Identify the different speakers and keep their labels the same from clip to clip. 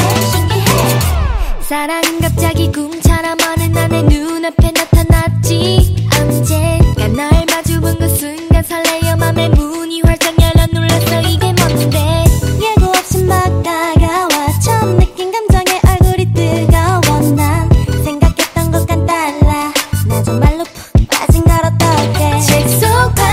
Speaker 1: 사랑은 갑자기 꿈처럼 어느 날 내 눈앞에 나타났지. 언젠가 널 마주본 그 순간 설레어 맘에 문이 활짝 열려 놀랐어. 이게 뭔데
Speaker 2: 예고 없이 막 다가와 처음 느낀 감정에 얼굴이 뜨거워. 난 생각했던 것과는 달라. 나 정말로 푹 빠진 걸 어떡해.
Speaker 1: 책 속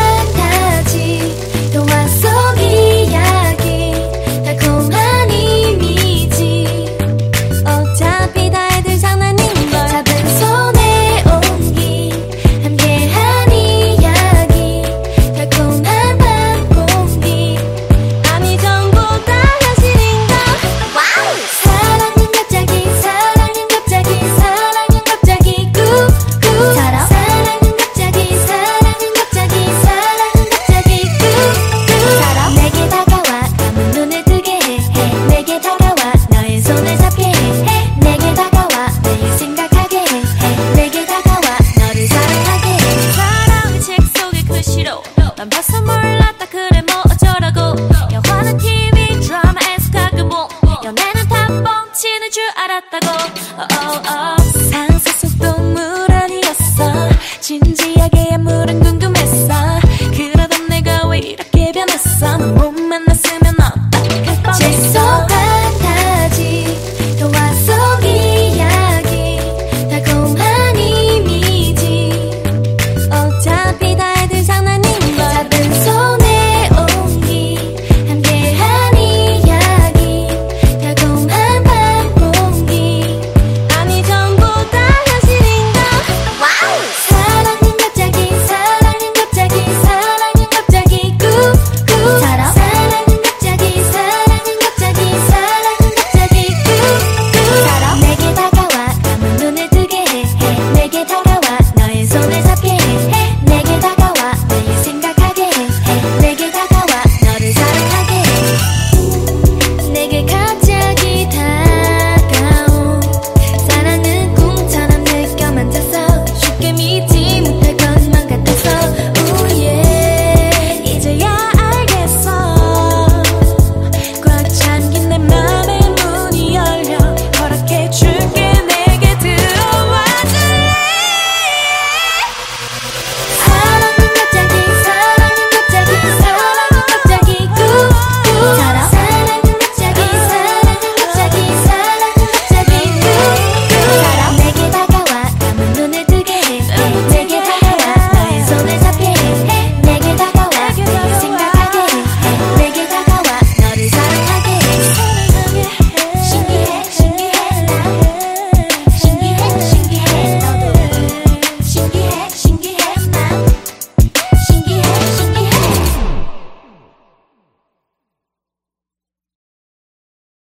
Speaker 1: 판타지 동화 속 이야기 달콤한 이미지
Speaker 2: 어차피 다 애들 장난인 걸.
Speaker 1: 작은 손에 온기 함께한 이야기 달콤한 밤 공기
Speaker 2: 아니 전부 다 현실인 걸.
Speaker 1: 와우! 사랑은 갑자기 사랑은 갑자기 사랑은 갑자기 꾹꾹 사랑은 갑자기 사랑은 갑자기 사랑은 갑자기 꾹꾹 내게 다가와 감은 눈을 뜨게 해 내게 다가와 너의 손을 잡게 해 내게 다가와 매일 생각하게 해 내게 다가와 너를 사랑하게 해.
Speaker 2: 사랑은 책 속의 글씨로 난 벌써 몰랐다. 그래 뭐 어쩌라고. 영화는 TV 드라마에서 가끔 본 연애는 다 뻥치는 줄 알았다고.